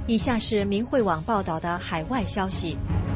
以下是明慧网报道的海外消息，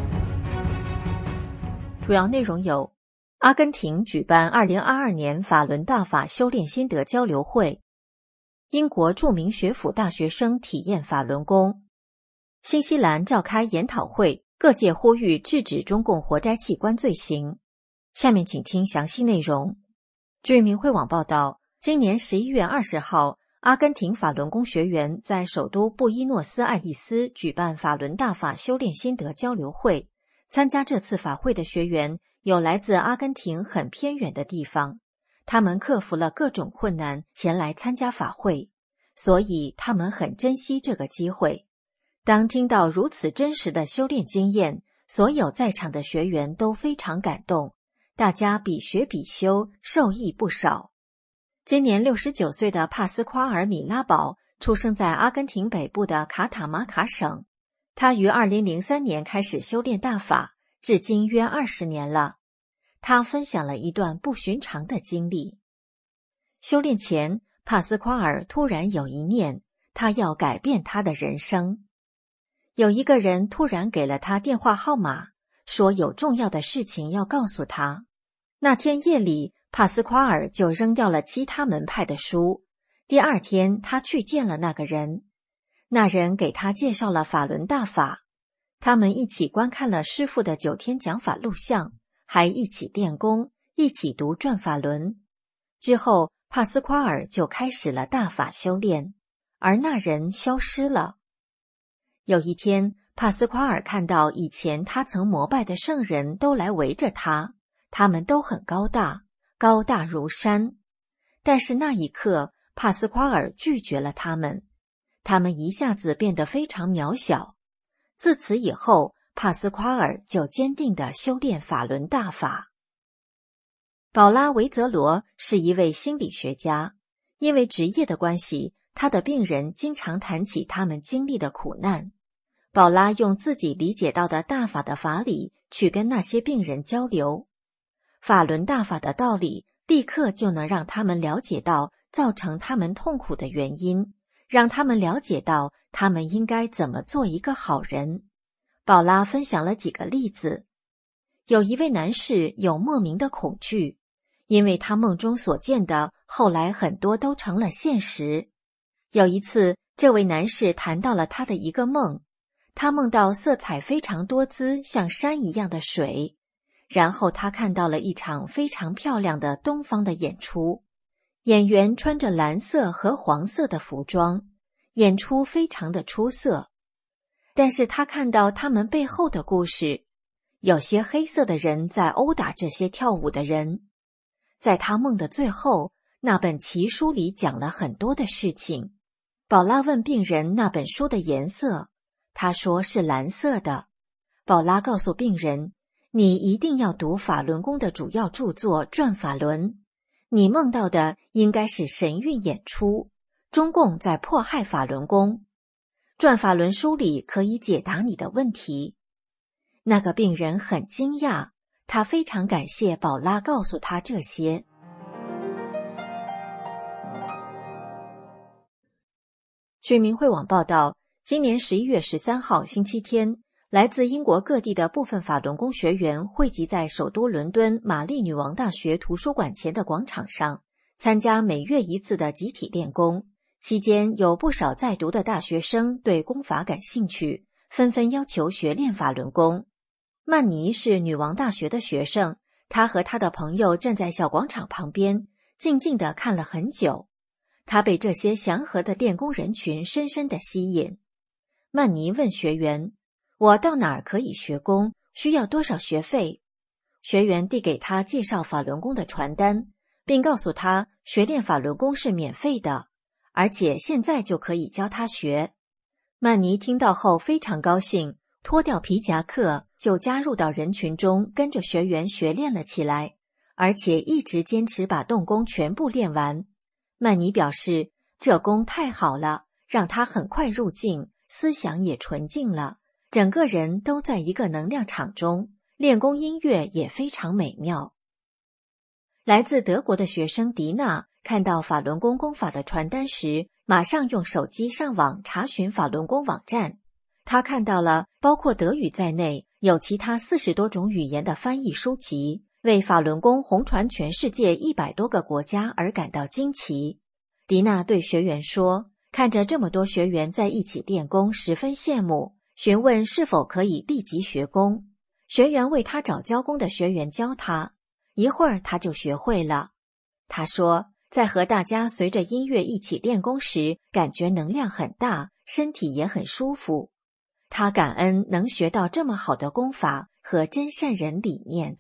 主要内容有：阿根廷举办2022年法轮大法修炼心得交流会，英国著名学府大学生体验法轮功，新西兰召开研讨会，各界呼吁制止中共活摘器官罪行。下面请听详细内容。据明慧网报道，今年11月20号，阿根廷法轮功学员在首都布宜诺斯艾利斯举办法轮大法修炼心得交流会。参加这次法会的学员有来自阿根廷很偏远的地方，他们克服了各种困难前来参加法会，所以他们很珍惜这个机会。当听到如此真实的修炼经验，所有在场的学员都非常感动，大家比学比修，受益不少。今年69岁的帕斯夸尔·米拉堡出生在阿根廷北部的卡塔马卡省，他于2003年开始修炼大法，至今约20年了。他分享了一段不寻常的经历。修炼前，帕斯夸尔突然有一念，他要改变他的人生。有一个人突然给了他电话号码，说有重要的事情要告诉他。那天夜里，帕斯夸尔就扔掉了其他门派的书。第二天，他去见了那个人，那人给他介绍了法轮大法。他们一起观看了师父的9天讲法录像，还一起练功，一起读转法轮。之后，帕斯夸尔就开始了大法修炼，而那人消失了。有一天，帕斯夸尔看到以前他曾膜拜的圣人都来围着他，他们都很高大，高大如山。但是那一刻，帕斯夸尔拒绝了他们，他们一下子变得非常渺小。自此以后，帕斯夸尔就坚定地修炼法轮大法。保拉·维泽罗是一位心理学家，因为职业的关系，他的病人经常谈起他们经历的苦难。保拉用自己理解到的大法的法理去跟那些病人交流，法轮大法的道理立刻就能让他们了解到造成他们痛苦的原因，让他们了解到他们应该怎么做一个好人。保拉分享了几个例子。有一位男士有莫名的恐惧，因为他梦中所见的后来很多都成了现实。有一次，这位男士谈到了他的一个梦，他梦到色彩非常多姿，像山一样的水，然后他看到了一场非常漂亮的东方的演出，演员穿着蓝色和黄色的服装，演出非常的出色。但是他看到他们背后的故事，有些黑色的人在殴打这些跳舞的人。在他梦的最后，那本奇书里讲了很多的事情。保拉问病人那本书的颜色，他说是蓝色的。保拉告诉病人，你一定要读法轮功的主要著作《转法轮》，你梦到的应该是神韵演出，中共在迫害法轮功。转法轮书里可以解答你的问题。那个病人很惊讶，他非常感谢保拉告诉他这些。据明慧网报道，今年11月13号星期天，来自英国各地的部分法轮功学员汇集在首都伦敦玛丽女王大学图书馆前的广场上，参加每月一次的集体练功。期间有不少在读的大学生对功法感兴趣，纷纷要求学练法轮功。曼尼是女王大学的学生，他和他的朋友站在小广场旁边，静静地看了很久。他被这些祥和的练功人群深深地吸引。曼尼问学员，我到哪儿可以学功？需要多少学费？学员递给他介绍法轮功的传单，并告诉他学练法轮功是免费的，而且现在就可以教他学。曼尼听到后非常高兴，脱掉皮夹克就加入到人群中，跟着学员学练了起来，而且一直坚持把动功全部练完。曼尼表示，这功太好了，让他很快入境，思想也纯净了，整个人都在一个能量场中，练功音乐也非常美妙。来自德国的学生迪娜看到法轮功功法的传单时， 马上用手机上网查询法轮功网站。他看到了包括德语在内有其他40多种语言的翻译书籍，为法轮功红传全世界100多个国家而感到惊奇。迪娜对学员说，看着这么多学员在一起练功，十分羡慕，询问是否可以立即学功。学员为他找教功的学员教他，一会儿他就学会了。他说，在和大家随着音乐一起练功时，感觉能量很大，身体也很舒服。他感恩能学到这么好的功法和真善人理念。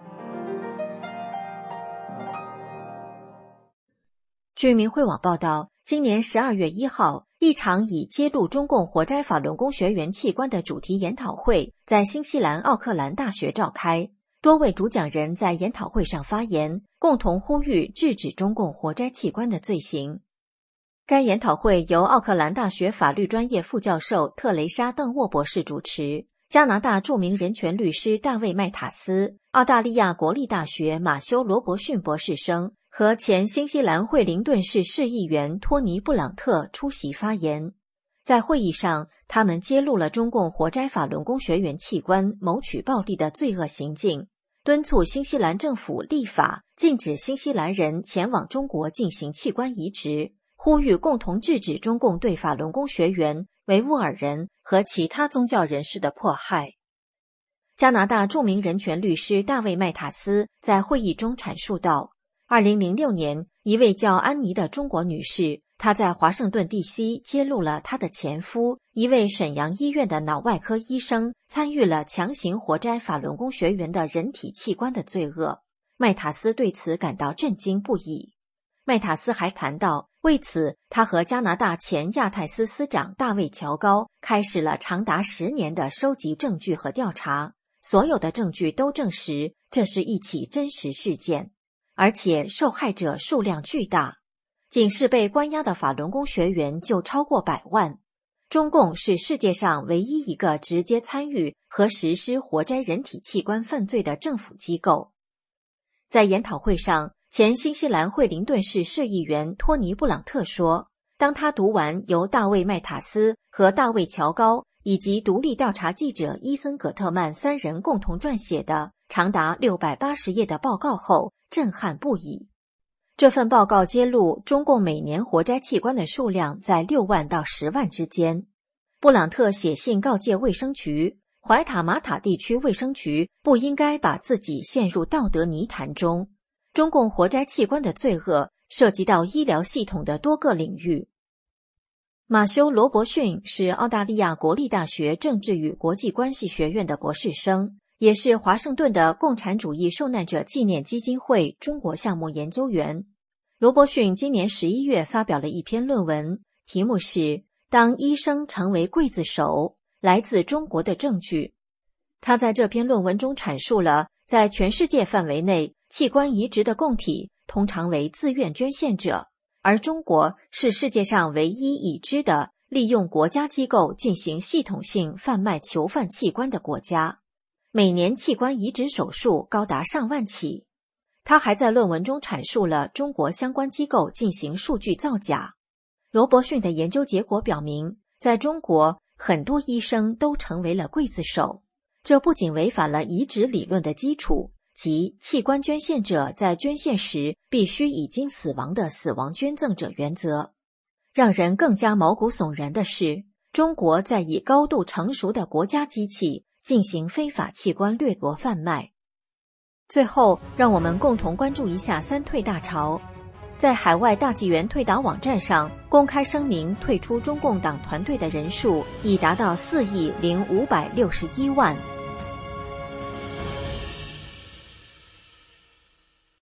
据明慧网报道，今年12月1号，一场以揭露中共活摘法轮功学员器官的主题研讨会在新西兰奥克兰大学召开，多位主讲人在研讨会上发言，共同呼吁制止中共活摘器官的罪行。该研讨会由奥克兰大学法律专业副教授特蕾莎·邓沃博士主持，加拿大著名人权律师大卫·麦塔斯、澳大利亚国立大学马修·罗伯逊博士生和前新西兰惠灵顿市市议员托尼·布朗特出席发言。在会议上，他们揭露了中共活摘法轮功学员器官谋取暴利的罪恶行径，敦促新西兰政府立法禁止新西兰人前往中国进行器官移植，呼吁共同制止中共对法轮功学员、维吾尔人和其他宗教人士的迫害。加拿大著名人权律师大卫·麦塔斯在会议中阐述道，2006年，一位叫安妮的中国女士，她在华盛顿 DC 揭露了她的前夫，一位沈阳医院的脑外科医生，参与了强行活摘法轮功学员的人体器官的罪恶。麦塔斯对此感到震惊不已。麦塔斯还谈到，为此他和加拿大前亚太司司长大卫·乔高开始了长达10年的收集证据和调查，所有的证据都证实这是一起真实事件，而且受害者数量巨大，仅是被关押的法轮功学员就超过100万。中共是世界上唯一一个直接参与和实施活摘人体器官犯罪的政府机构。在研讨会上，前新西兰惠灵顿市市议员托尼·布朗特说，当他读完由大卫·麦塔斯和大卫·乔高以及独立调查记者伊森·葛特曼3人共同撰写的长达680页的报告后，震撼不已。这份报告揭露，中共每年活摘器官的数量在6万到10万之间。布朗特写信告诫卫生局，怀塔马塔地区卫生局不应该把自己陷入道德泥潭中。中共活摘器官的罪恶涉及到医疗系统的多个领域。马修·罗伯逊是澳大利亚国立大学政治与国际关系学院的博士生，也是华盛顿的共产主义受难者纪念基金会中国项目研究员。罗伯逊今年11月发表了一篇论文，题目是当医生成为刽子手，来自中国的证据。他在这篇论文中阐述了在全世界范围内器官移植的供体通常为自愿捐献者，而中国是世界上唯一已知的利用国家机构进行系统性贩卖囚犯器官的国家，每年器官移植手术高达上万起。他还在论文中阐述了中国相关机构进行数据造假。罗伯逊的研究结果表明，在中国很多医生都成为了刽子手，这不仅违反了移植理论的基础，即器官捐献者在捐献时必须已经死亡的死亡捐赠者原则。让人更加毛骨悚然的是，中国在以高度成熟的国家机器进行非法器官掠夺贩卖。最后，让我们共同关注一下三退大潮。在海外大纪元退党网站上公开声明退出中共党团队的人数已达到4亿0561万。